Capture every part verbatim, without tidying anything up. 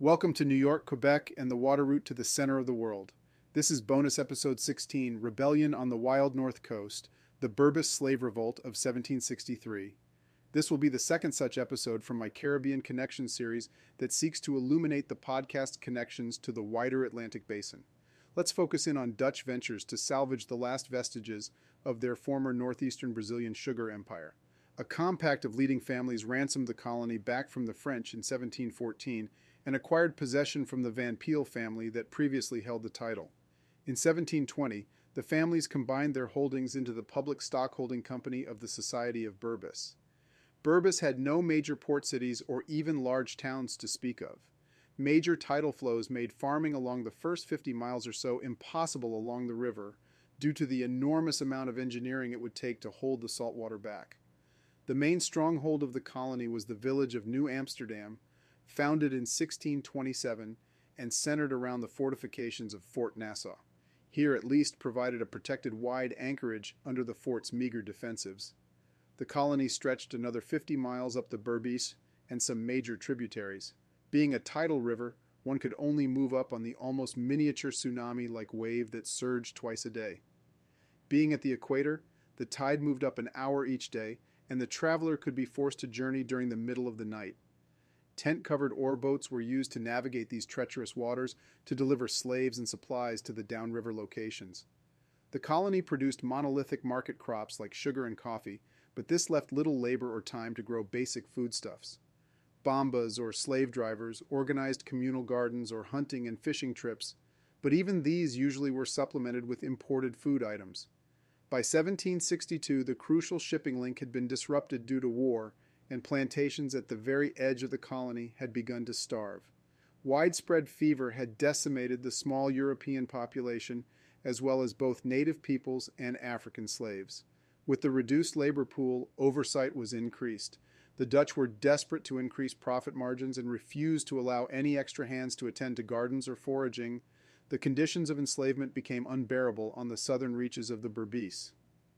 Welcome to New York, Quebec, and the water route to the center of the world. This is bonus episode sixteen, Rebellion on the Wild North Coast, the Berbice Slave Revolt of seventeen sixty-three. This will be the second such episode from my Caribbean Connection series that seeks to illuminate the podcast connections to the wider Atlantic Basin. Let's focus in on Dutch ventures to salvage the last vestiges of their former northeastern Brazilian sugar empire. A compact of leading families ransomed the colony back from the French in seventeen fourteen and acquired possession from the Van Peel family that previously held the title. In seventeen twenty, the families combined their holdings into the public stockholding company of the Society of Berbice. Berbice had no major port cities or even large towns to speak of. Major tidal flows made farming along the first fifty miles or so impossible along the river due to the enormous amount of engineering it would take to hold the saltwater back. The main stronghold of the colony was the village of New Amsterdam, founded in sixteen twenty-seven and centered around the fortifications of Fort Nassau. Here at least provided a protected wide anchorage under the fort's meager defensives. The colony stretched another fifty miles up the Berbice and some major tributaries. Being a tidal river, one could only move up on the almost miniature tsunami-like wave that surged twice a day. Being at the equator, the tide moved up an hour each day, and the traveler could be forced to journey during the middle of the night. Tent-covered ore boats were used to navigate these treacherous waters to deliver slaves and supplies to the downriver locations. The colony produced monolithic market crops like sugar and coffee, but this left little labor or time to grow basic foodstuffs. Bambas or slave drivers organized communal gardens or hunting and fishing trips, but even these usually were supplemented with imported food items. By seventeen sixty-two, the crucial shipping link had been disrupted due to war, and plantations at the very edge of the colony had begun to starve. Widespread fever had decimated the small European population, as well as both native peoples and African slaves. With the reduced labor pool, oversight was increased. The Dutch were desperate to increase profit margins and refused to allow any extra hands to attend to gardens or foraging. The conditions of enslavement became unbearable on the southern reaches of the Berbice.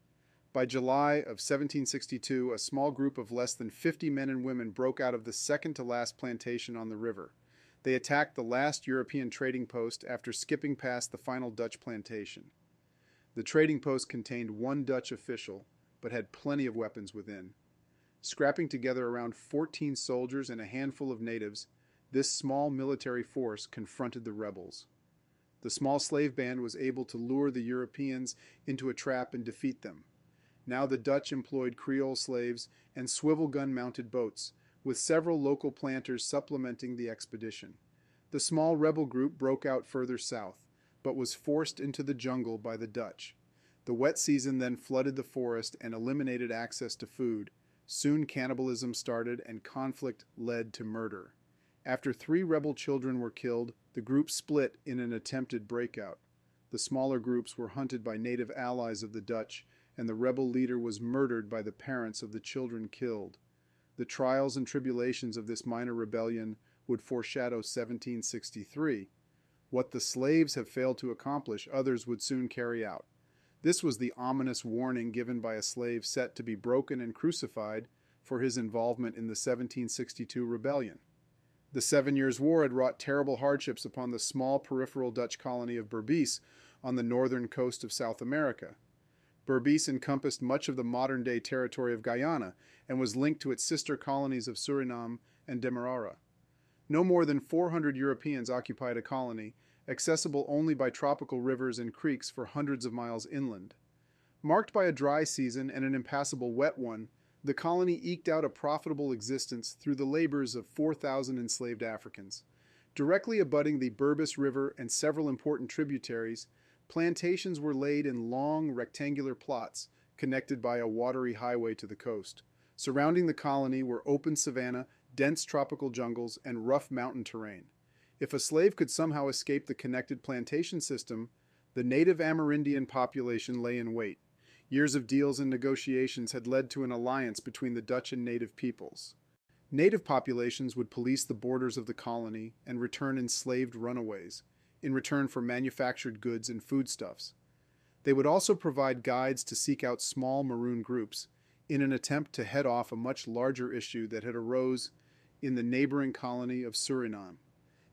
By July of seventeen sixty-two, a small group of less than fifty men and women broke out of the second-to-last plantation on the river. They attacked the last European trading post after skipping past the final Dutch plantation. The trading post contained one Dutch official, but had plenty of weapons within. Scrapping together around fourteen soldiers and a handful of natives, this small military force confronted the rebels. The small slave band was able to lure the Europeans into a trap and defeat them. Now the Dutch employed Creole slaves and swivel gun-mounted boats, with several local planters supplementing the expedition. The small rebel group broke out further south, but was forced into the jungle by the Dutch. The wet season then flooded the forest and eliminated access to food. Soon cannibalism started and conflict led to murder. After three rebel children were killed, the group split in an attempted breakout. The smaller groups were hunted by native allies of the Dutch, and the rebel leader was murdered by the parents of the children killed. The trials and tribulations of this minor rebellion would foreshadow seventeen sixty-three. What the slaves have failed to accomplish, others would soon carry out. This was the ominous warning given by a slave set to be broken and crucified for his involvement in the seventeen sixty-two rebellion. The Seven Years' War had wrought terrible hardships upon the small peripheral Dutch colony of Berbice on the northern coast of South America. Berbice encompassed much of the modern-day territory of Guyana and was linked to its sister colonies of Suriname and Demerara. No more than four hundred Europeans occupied a colony, accessible only by tropical rivers and creeks for hundreds of miles inland. Marked by a dry season and an impassable wet one, the colony eked out a profitable existence through the labors of four thousand enslaved Africans. Directly abutting the Berbice River and several important tributaries, plantations were laid in long, rectangular plots, connected by a watery highway to the coast. Surrounding the colony were open savanna, dense tropical jungles, and rough mountain terrain. If a slave could somehow escape the connected plantation system, the native Amerindian population lay in wait. Years of deals and negotiations had led to an alliance between the Dutch and native peoples. Native populations would police the borders of the colony and return enslaved runaways, in return for manufactured goods and foodstuffs. They would also provide guides to seek out small maroon groups in an attempt to head off a much larger issue that had arose in the neighboring colony of Suriname.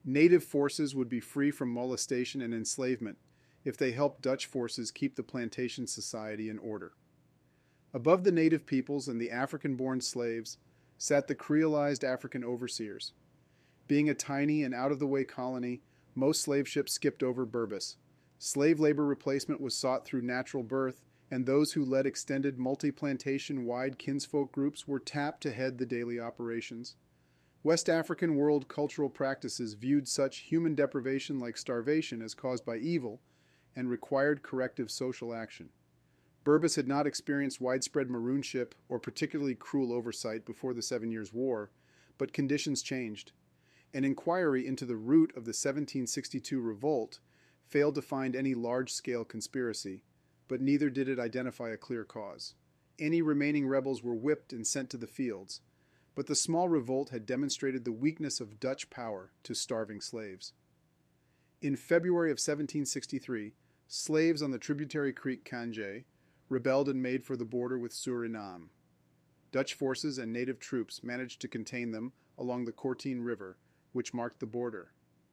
Native forces would be free from molestation and enslavement if they helped Dutch forces keep the plantation society in order. Above the native peoples and the African-born slaves sat the creolized African overseers. Being a tiny and out-of-the-way colony, most slave ships skipped over Burbus. Slave labor replacement was sought through natural birth, and those who led extended multi-plantation-wide kinsfolk groups were tapped to head the daily operations. West African world cultural practices viewed such human deprivation like starvation as caused by evil and required corrective social action. Burbus had not experienced widespread maroonship or particularly cruel oversight before the Seven Years' War, but conditions changed. An inquiry into the root of the seventeen sixty-two revolt failed to find any large-scale conspiracy, but neither did it identify a clear cause. Any remaining rebels were whipped and sent to the fields, but the small revolt had demonstrated the weakness of Dutch power to starving slaves. In February of seventeen sixty-three, slaves on the tributary creek Kanje rebelled and made for the border with Suriname. Dutch forces and native troops managed to contain them along the Kortijn River, which marked the border.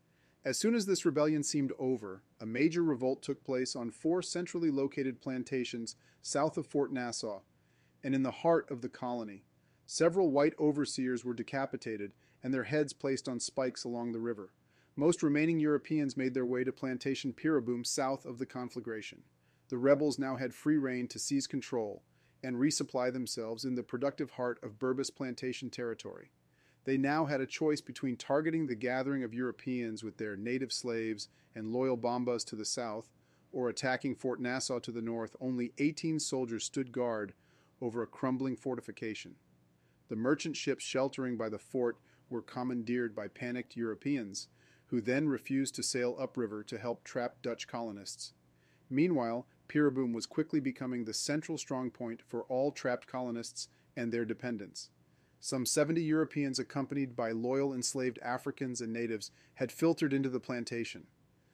As soon as this rebellion seemed over, a major revolt took place on four centrally located plantations south of Fort Nassau and in the heart of the colony. Several white overseers were decapitated and their heads placed on spikes along the river. Most remaining Europeans made their way to plantation Piraboom south of the conflagration. The rebels now had free rein to seize control and resupply themselves in the productive heart of Burbus plantation territory. They now had a choice between targeting the gathering of Europeans with their native slaves and loyal Bombas to the south, or attacking Fort Nassau to the north. Only eighteen soldiers stood guard over a crumbling fortification. The merchant ships sheltering by the fort were commandeered by panicked Europeans, who then refused to sail upriver to help trapped Dutch colonists. Meanwhile, Piraboom was quickly becoming the central strongpoint for all trapped colonists and their dependents. Some seventy Europeans, accompanied by loyal enslaved Africans and natives, had filtered into the plantation.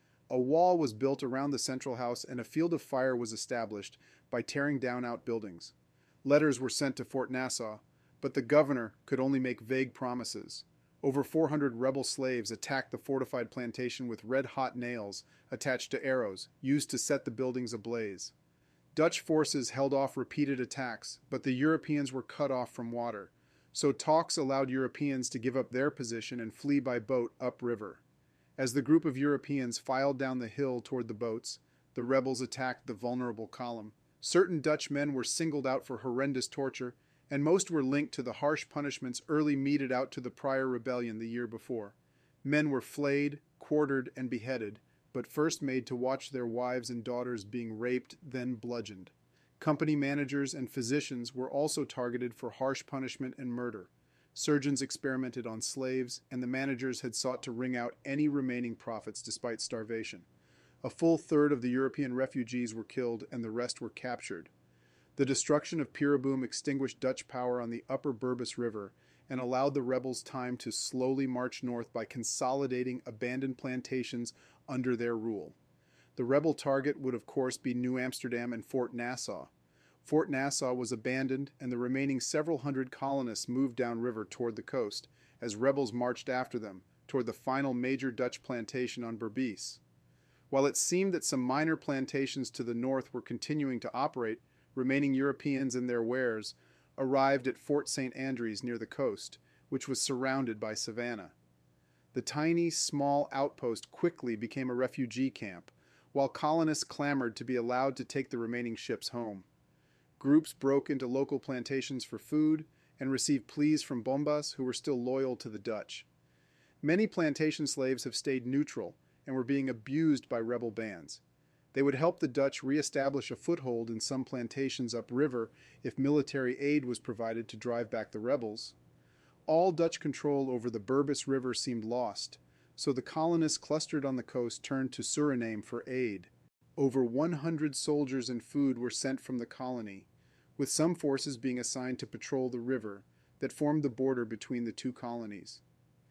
A wall was built around the central house and a field of fire was established by tearing down outbuildings. Letters were sent to Fort Nassau, but the governor could only make vague promises. Over four hundred rebel slaves attacked the fortified plantation with red-hot nails attached to arrows, used to set the buildings ablaze. Dutch forces held off repeated attacks, but the Europeans were cut off from water, so talks allowed Europeans to give up their position and flee by boat upriver. As the group of Europeans filed down the hill toward the boats, the rebels attacked the vulnerable column. Certain Dutch men were singled out for horrendous torture, and most were linked to the harsh punishments early meted out to the prior rebellion the year before. Men were flayed, quartered, and beheaded, but first made to watch their wives and daughters being raped, then bludgeoned. Company managers and physicians were also targeted for harsh punishment and murder. Surgeons experimented on slaves, and the managers had sought to wring out any remaining profits despite starvation. A full third of the European refugees were killed and the rest were captured. The destruction of Piraboom extinguished Dutch power on the upper Burbus River and allowed the rebels time to slowly march north by consolidating abandoned plantations under their rule. The rebel target would of course be New Amsterdam and Fort Nassau. Fort Nassau was abandoned and the remaining several hundred colonists moved downriver toward the coast as rebels marched after them toward the final major Dutch plantation on Berbice. While it seemed that some minor plantations to the north were continuing to operate, remaining Europeans and their wares arrived at Fort Saint Andrews near the coast, which was surrounded by savannah. The tiny, small outpost quickly became a refugee camp, while colonists clamored to be allowed to take the remaining ships home. Groups broke into local plantations for food and received pleas from Bombas who were still loyal to the Dutch. Many plantation slaves have stayed neutral and were being abused by rebel bands. They would help the Dutch re-establish a foothold in some plantations upriver if military aid was provided to drive back the rebels. All Dutch control over the Burbus River seemed lost, so the colonists clustered on the coast turned to Suriname for aid. Over one hundred soldiers and food were sent from the colony, with some forces being assigned to patrol the river that formed the border between the two colonies.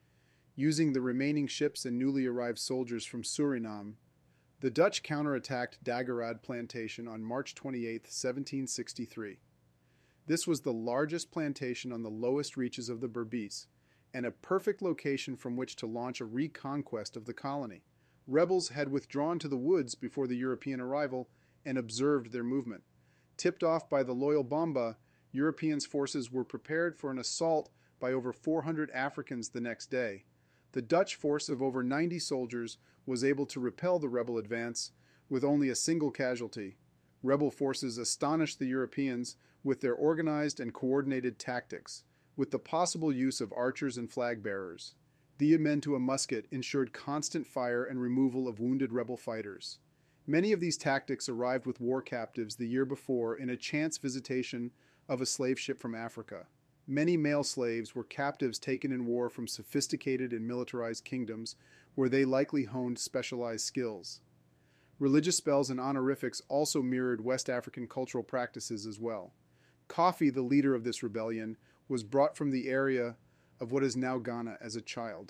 Using the remaining ships and newly arrived soldiers from Suriname, the Dutch counterattacked Daggerad Plantation on March twenty-eighth, seventeen sixty-three. This was the largest plantation on the lowest reaches of the Berbice, and a perfect location from which to launch a reconquest of the colony. Rebels had withdrawn to the woods before the European arrival and observed their movement. Tipped off by the loyal Bomba, Europeans' forces were prepared for an assault by over four hundred Africans the next day. The Dutch force of over ninety soldiers was able to repel the rebel advance with only a single casualty. Rebel forces astonished the Europeans with their organized and coordinated tactics, with the possible use of archers and flag bearers. The men to a musket ensured constant fire and removal of wounded rebel fighters. Many of these tactics arrived with war captives the year before in a chance visitation of a slave ship from Africa. Many male slaves were captives taken in war from sophisticated and militarized kingdoms where they likely honed specialized skills. Religious spells and honorifics also mirrored West African cultural practices as well. Kofi, the leader of this rebellion, was brought from the area of what is now Ghana as a child.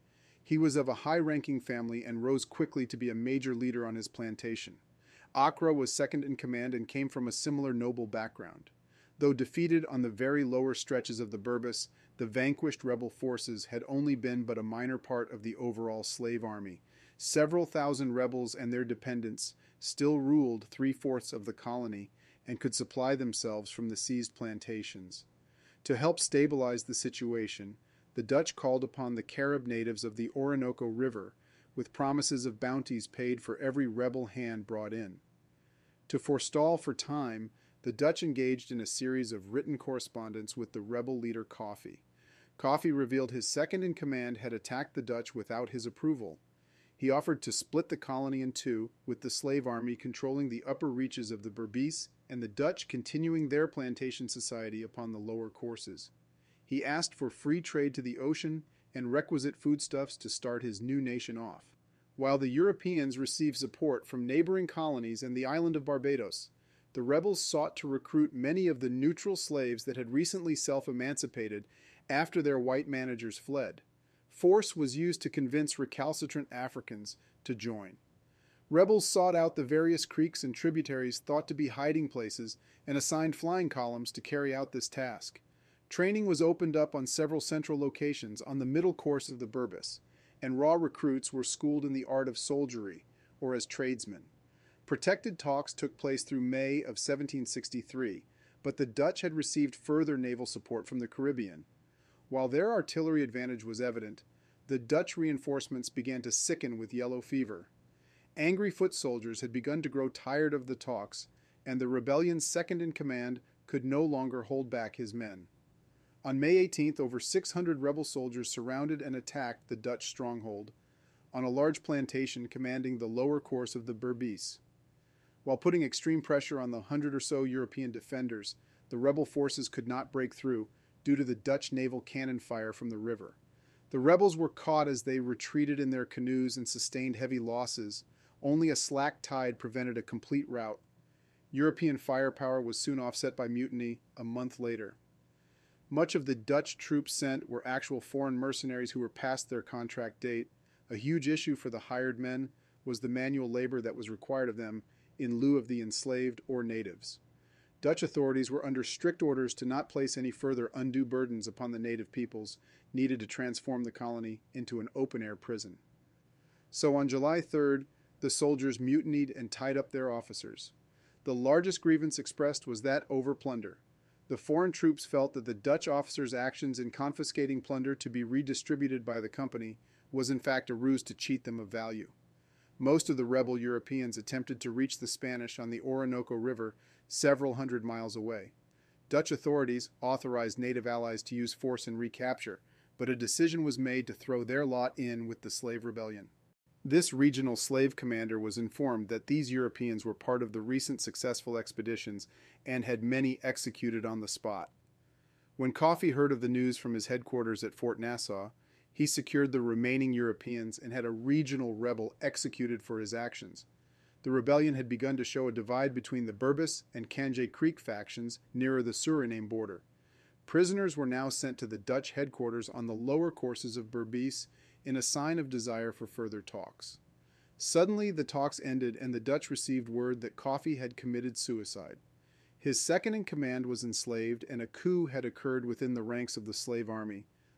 He was of a high-ranking family and rose quickly to be a major leader on his plantation. Accra was second in command and came from a similar noble background. Though defeated on the very lower stretches of the Berbice, the vanquished rebel forces had only been but a minor part of the overall slave army. Several thousand rebels and their dependents still ruled three-fourths of the colony and could supply themselves from the seized plantations. To help stabilize the situation, the Dutch called upon the Carib natives of the Orinoco River with promises of bounties paid for every rebel hand brought in. To forestall for time, the Dutch engaged in a series of written correspondence with the rebel leader Kofi. Kofi revealed his second-in-command had attacked the Dutch without his approval. He offered to split the colony in two, with the slave army controlling the upper reaches of the Berbice and the Dutch continuing their plantation society upon the lower courses. He asked for free trade to the ocean and requisite foodstuffs to start his new nation off, while the Europeans received support from neighboring colonies and the island of Barbados. The rebels sought to recruit many of the neutral slaves that had recently self-emancipated after their white managers fled. Force was used to convince recalcitrant Africans to join. Rebels sought out the various creeks and tributaries thought to be hiding places and assigned flying columns to carry out this task. Training was opened up on several central locations on the middle course of the Berbice, and raw recruits were schooled in the art of soldiery, or as tradesmen. Protected talks took place through May of seventeen sixty-three, but the Dutch had received further naval support from the Caribbean. While their artillery advantage was evident, the Dutch reinforcements began to sicken with yellow fever. Angry foot soldiers had begun to grow tired of the talks, and the rebellion's second-in-command could no longer hold back his men. On May eighteenth, over six hundred rebel soldiers surrounded and attacked the Dutch stronghold on a large plantation commanding the lower course of the Berbice. While putting extreme pressure on the hundred or so European defenders, the rebel forces could not break through due to the Dutch naval cannon fire from the river. The rebels were caught as they retreated in their canoes and sustained heavy losses. Only a slack tide prevented a complete rout. European firepower was soon offset by mutiny a month later. Much of the Dutch troops sent were actual foreign mercenaries who were past their contract date. A huge issue for the hired men was the manual labor that was required of them in lieu of the enslaved or natives. Dutch authorities were under strict orders to not place any further undue burdens upon the native peoples needed to transform the colony into an open-air prison. So on July third, the soldiers mutinied and tied up their officers. The largest grievance expressed was that over plunder. The foreign troops felt that the Dutch officers' actions in confiscating plunder to be redistributed by the company was in fact a ruse to cheat them of value. Most of the rebel Europeans attempted to reach the Spanish on the Orinoco River several hundred miles away. Dutch authorities authorized native allies to use force in recapture, but a decision was made to throw their lot in with the slave rebellion. This regional slave commander was informed that these Europeans were part of the recent successful expeditions and had many executed on the spot. When Kofi heard of the news from his headquarters at Fort Nassau, he secured the remaining Europeans and had a regional rebel executed for his actions. The rebellion had begun to show a divide between the Berbice and Kanje Creek factions nearer the Suriname border. Prisoners were now sent to the Dutch headquarters on the lower courses of Berbice in a sign of desire for further talks. Suddenly the talks ended and the Dutch received word that Kofi had committed suicide. His second-in-command was enslaved and a coup had occurred within the ranks of the slave army.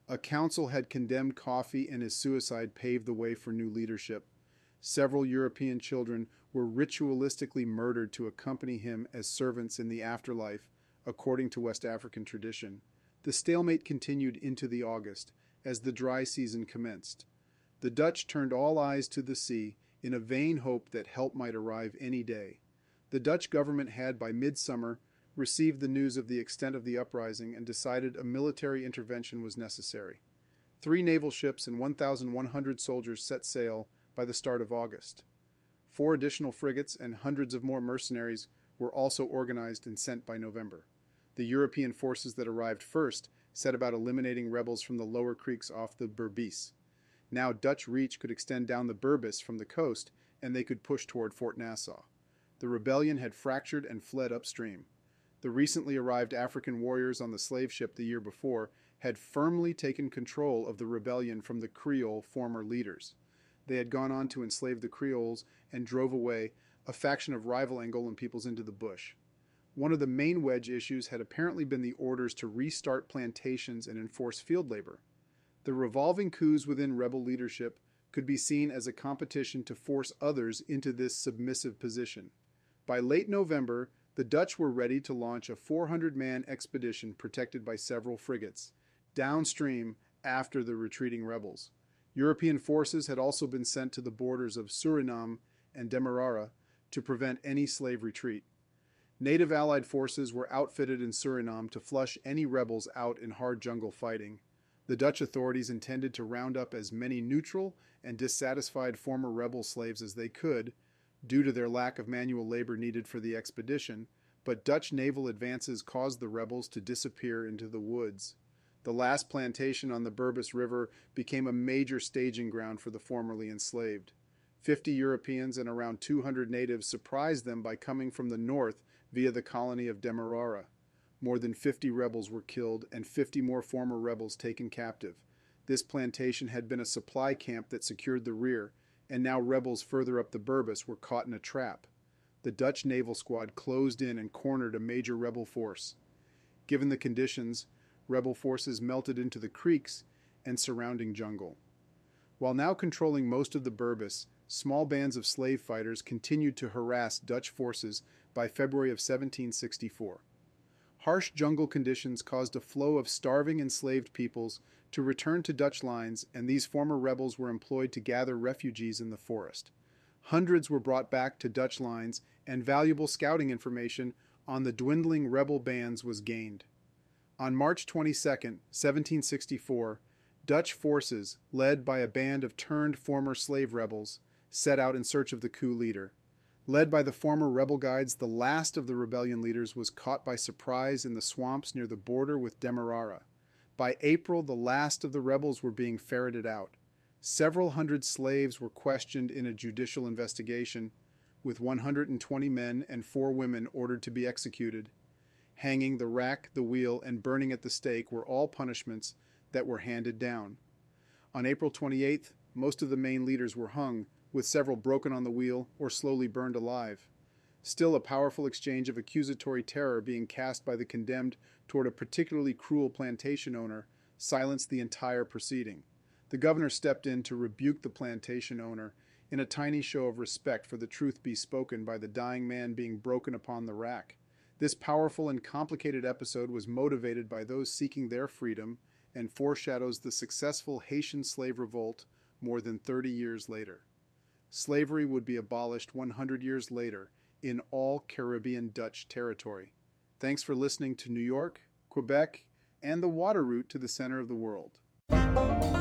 A council had condemned Coffee, and his suicide paved the way for new leadership. Several European children were ritualistically murdered to accompany him as servants in the afterlife, according to West African tradition. The stalemate continued into the August, as the dry season commenced. The Dutch turned all eyes to the sea in a vain hope that help might arrive any day. The Dutch government had, by midsummer, received the news of the extent of the uprising and decided a military intervention was necessary. Three naval ships and one thousand one hundred soldiers set sail by the start of August. Four additional frigates and hundreds of more mercenaries were also organized and sent by November. The European forces that arrived first set about eliminating rebels from the lower creeks off the Berbice. Now Dutch reach could extend down the Berbice from the coast, and they could push toward Fort Nassau. The rebellion had fractured and fled upstream. The recently arrived African warriors on the slave ship the year before had firmly taken control of the rebellion from the Creole former leaders. They had gone on to enslave the Creoles and drove away a faction of rival Angolan peoples into the bush. One of the main wedge issues had apparently been the orders to restart plantations and enforce field labor. The revolving coups within rebel leadership could be seen as a competition to force others into this submissive position. By late November, the Dutch were ready to launch a four hundred man expedition protected by several frigates, downstream after the retreating rebels. European forces had also been sent to the borders of Suriname and Demerara to prevent any slave retreat. Native Allied forces were outfitted in Suriname to flush any rebels out in hard jungle fighting. The Dutch authorities intended to round up as many neutral and dissatisfied former rebel slaves as they could, due to their lack of manual labor needed for the expedition, but Dutch naval advances caused the rebels to disappear into the woods. The last plantation on the Berbice River became a major staging ground for the formerly enslaved. Fifty Europeans and around two hundred natives surprised them by coming from the north via the colony of Demerara. More than fifty rebels were killed and fifty more former rebels taken captive. This plantation had been a supply camp that secured the rear, and now rebels further up the Berbice were caught in a trap. The Dutch naval squad closed in and cornered a major rebel force. Given the conditions, rebel forces melted into the creeks and surrounding jungle. While now controlling most of the Berbice, small bands of slave fighters continued to harass Dutch forces by February of seventeen sixty-four. Harsh jungle conditions caused a flow of starving enslaved peoples to return to Dutch lines, and these former rebels were employed to gather refugees in the forest. Hundreds were brought back to Dutch lines, and valuable scouting information on the dwindling rebel bands was gained. On March twenty-second, seventeen sixty-four, Dutch forces, led by a band of turned former slave rebels, set out in search of the coup leader. Led by the former rebel guides, the last of the rebellion leaders was caught by surprise in the swamps near the border with Demerara. By April, the last of the rebels were being ferreted out. Several hundred slaves were questioned in a judicial investigation, with one hundred twenty men and four women ordered to be executed. Hanging, the rack, the wheel, and burning at the stake were all punishments that were handed down. On April twenty-eighth, most of the main leaders were hung, with several broken on the wheel or slowly burned alive. Still, a powerful exchange of accusatory terror being cast by the condemned toward a particularly cruel plantation owner silenced the entire proceeding. The governor stepped in to rebuke the plantation owner in a tiny show of respect for the truth be spoken by the dying man being broken upon the rack. This powerful and complicated episode was motivated by those seeking their freedom and foreshadows the successful Haitian slave revolt more than thirty years later. Slavery would be abolished one hundred years later in all Caribbean Dutch territory. Thanks for listening to New York, Quebec, and the water route to the center of the world.